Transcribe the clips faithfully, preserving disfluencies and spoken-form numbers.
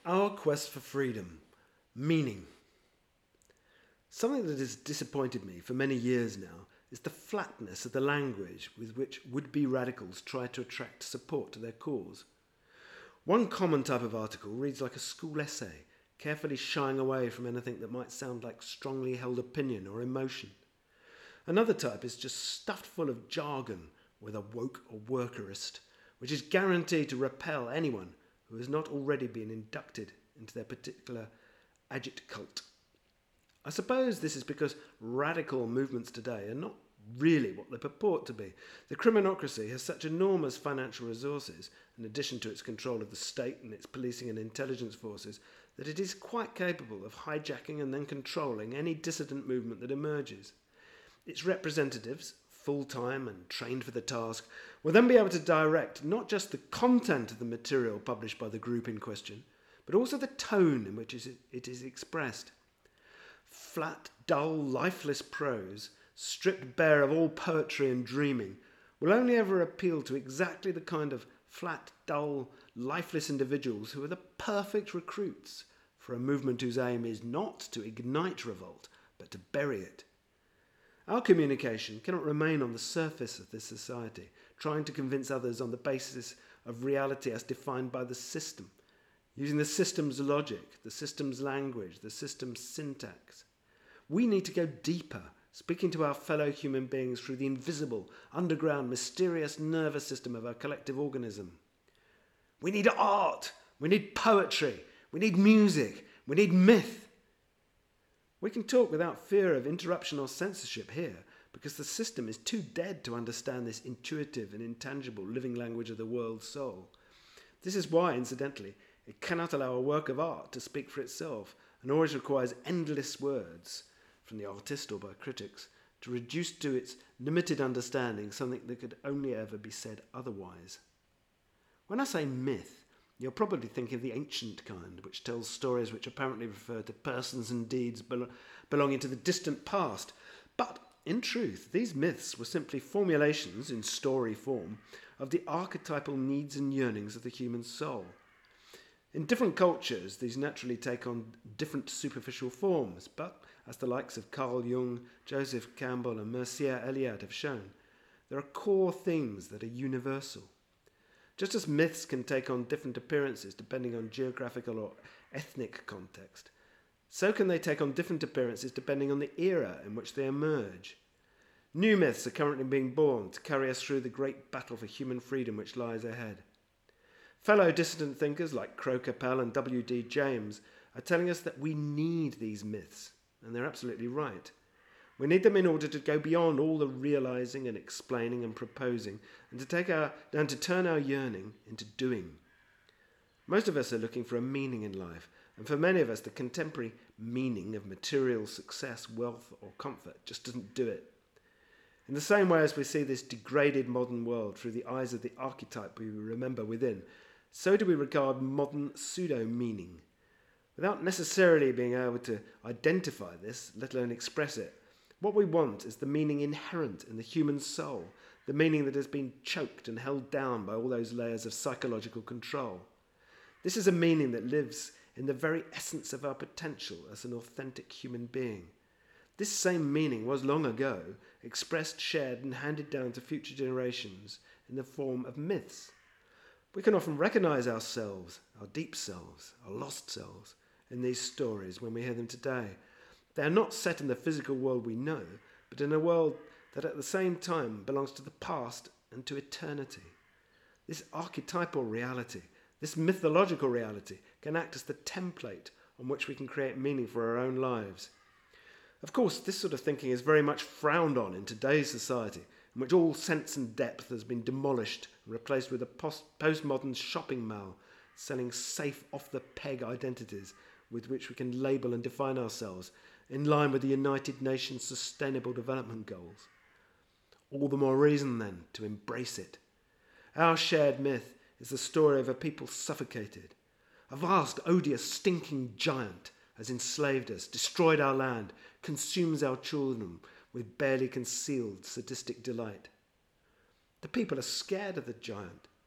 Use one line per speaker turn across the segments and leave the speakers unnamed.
Our quest for freedom, meaning. Something that has disappointed me for many years now is the flatness of the language with which would-be radicals try to attract support to their cause. One common type of article reads like a school essay, carefully shying away from anything that might sound like strongly held opinion or emotion. Another type is just stuffed full of jargon, whether woke or workerist, which is guaranteed to repel anyone who has not already been inducted into their particular agit cult. I suppose this is because radical movements today are not really what they purport to be. The criminocracy has such enormous financial resources, in addition to its control of the state and its policing and intelligence forces, that it is quite capable of hijacking and then controlling any dissident movement that emerges. Its representatives, full-time and trained for the task, will then be able to direct not just the content of the material published by the group in question, but also the tone in which it is expressed. Flat, dull, lifeless prose, stripped bare of all poetry and dreaming, will only ever appeal to exactly the kind of flat, dull, lifeless individuals who are the perfect recruits for a movement whose aim is not to ignite revolt, but to bury it. Our communication cannot remain on the surface of this society, trying to convince others on the basis of reality as defined by the system, using the system's logic, the system's language, the system's syntax. We need to go deeper, speaking to our fellow human beings through the invisible, underground, mysterious nervous system of our collective organism. We need art, we need poetry, we need music, we need myth. We can talk without fear of interruption or censorship here, because the system is too dead to understand this intuitive and intangible living language of the world's soul. This is why, incidentally, it cannot allow a work of art to speak for itself, and always requires endless words, from the artist or by critics, to reduce to its limited understanding something that could only ever be said otherwise. When I say myth, you're probably thinking of the ancient kind, which tells stories which apparently refer to persons and deeds belo- belonging to the distant past. But, in truth, these myths were simply formulations, in story form, of the archetypal needs and yearnings of the human soul. In different cultures, these naturally take on different superficial forms, but, as the likes of Carl Jung, Joseph Campbell and Mircea Eliade have shown, there are core themes that are universal. Just as myths can take on different appearances depending on geographical or ethnic context, so can they take on different appearances depending on the era in which they emerge. New myths are currently being born to carry us through the great battle for human freedom which lies ahead. Fellow dissident thinkers like Croker Pell and W D James are telling us that we need these myths, and they're absolutely right. We need them in order to go beyond all the realising and explaining and proposing, and to take our and to turn our yearning into doing. Most of us are looking for a meaning in life, and for many of us the contemporary meaning of material success, wealth or comfort just doesn't do it. In the same way as we see this degraded modern world through the eyes of the archetype we remember within, so do we regard modern pseudo-meaning. Without necessarily being able to identify this, let alone express it, what we want is the meaning inherent in the human soul, the meaning that has been choked and held down by all those layers of psychological control. This is a meaning that lives in the very essence of our potential as an authentic human being. This same meaning was long ago expressed, shared and handed down to future generations in the form of myths. We can often recognise ourselves, our deep selves, our lost selves, in these stories when we hear them today. They are not set in the physical world we know, but in a world that at the same time belongs to the past and to eternity. This archetypal reality, this mythological reality, can act as the template on which we can create meaning for our own lives. Of course, this sort of thinking is very much frowned on in today's society, in which all sense and depth has been demolished and replaced with a post- postmodern shopping mall, selling safe, off-the-peg identities with which we can label and define ourselves, in line with the United Nations Sustainable Development Goals. All the more reason, then, to embrace it. Our shared myth is the story of a people suffocated. A vast, odious, stinking giant has enslaved us, destroyed our land, consumes our children with barely concealed sadistic delight. The people are scared of the giant.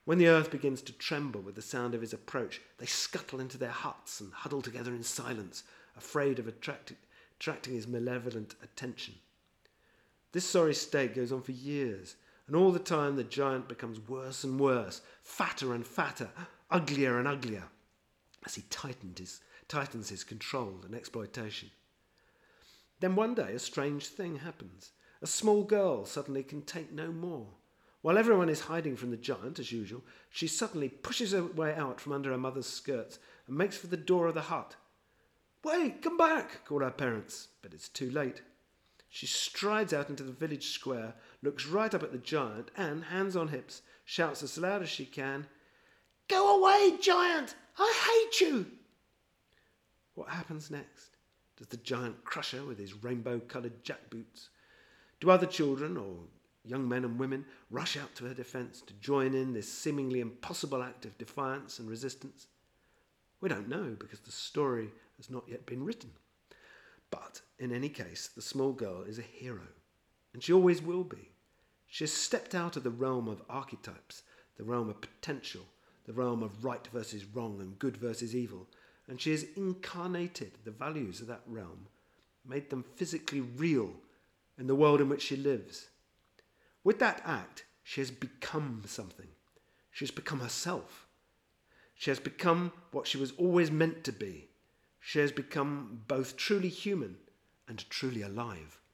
When the earth begins to tremble with the sound of his approach, they scuttle into their huts and huddle together in silence, afraid of attract- attracting his malevolent attention. This sorry state goes on for years, and all the time the giant becomes worse and worse, fatter and fatter, uglier and uglier, as he tightened his, tightens his control and exploitation. Then one day a strange thing happens. A small girl suddenly can take no more. While everyone is hiding from the giant, as usual, she suddenly pushes her way out from under her mother's skirts and makes for the door of the hut. "Wait, come back," call her parents, but it's too late. She strides out into the village square, looks right up at the giant, and, hands on hips, shouts as loud as she can, "Go away, giant! I hate you!" What happens next? Does the giant crush her with his rainbow-coloured jackboots? Do other children, or young men and women, rush out to her defence to join in this seemingly impossible act of defiance and resistance? We don't know, because the story has not yet been written. But, in any case, the small girl is a hero, and she always will be. She has stepped out of the realm of archetypes, the realm of potential, the realm of right versus wrong and good versus evil, and she has incarnated the values of that realm, made them physically real in the world in which she lives. With that act, she has become something. She has become herself. She has become what she was always meant to be. She has become both truly human and truly alive.